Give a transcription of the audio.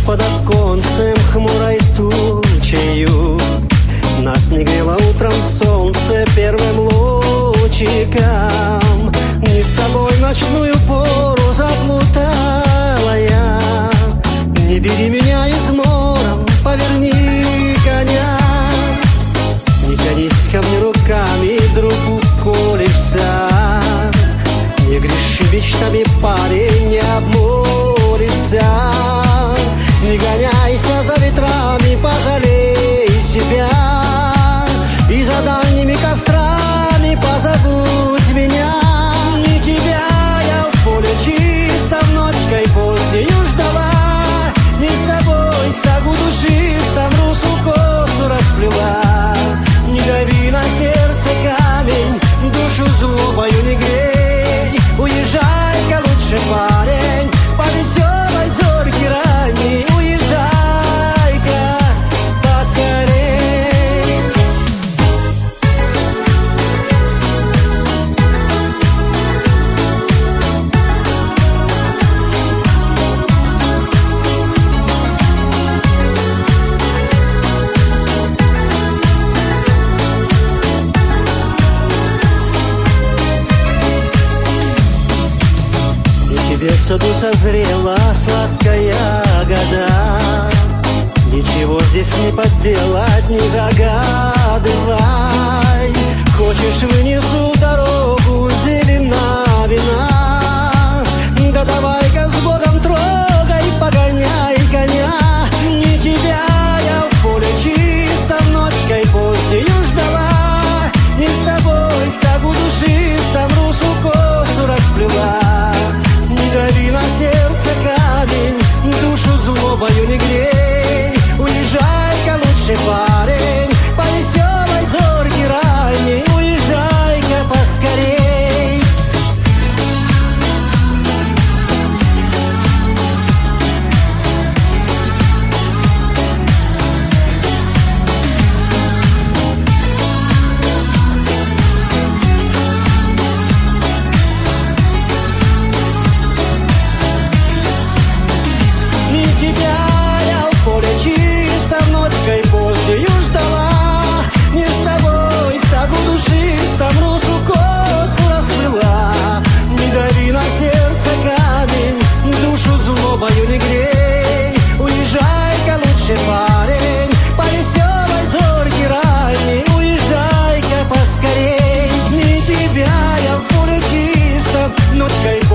под оконцем хмурой тучею. Нас не грело утром солнце первым лучиком. Не с тобой в ночную пору заплутала я. Не бери меня измором, поверни коня. Не тянись ко мне руками, друг, уколешься. Не греши мечтами, парень, не обмолится. Не гоняйся за ветрами, пожалей себя. И за дальними кострами позабудь меня. Не тебя я в поле чистом ночкой позднею ждала. Не с тобой стагу душистом русу косу расплела. Не дави на сердце камень, душу злобою не грей. Уезжай-ка лучше, парень, по веселой зорьке ранней. Уезжай-ка поскорей. Тебе в саду созрела сладкая ягода. Ничего здесь не подделать, не загадывай. Хочешь, вынесу дорогу зелена вина. Да давай-ка с Богом трогай, погоняй коня. Не тебя я в поле чистом ночкой позднею ждала. Не с тобой стагу душистом русу косу расплела. Не дави на сердце камень, душу злобою не грей. Уезжай-ка лучше, парень, по веселой зорьке ранней. Уезжай-ка поскорей. Тебя я в поле чистом ночкой позднею ждала. Не с тобой стагу душистом русу косу расплела. Не дави на сердце камень, душу злобою не грей. Уезжай-ка лучше, парень, по веселой зорьке ранней. Уезжай-ка поскорей. Не тебя я в поле чистом ночкой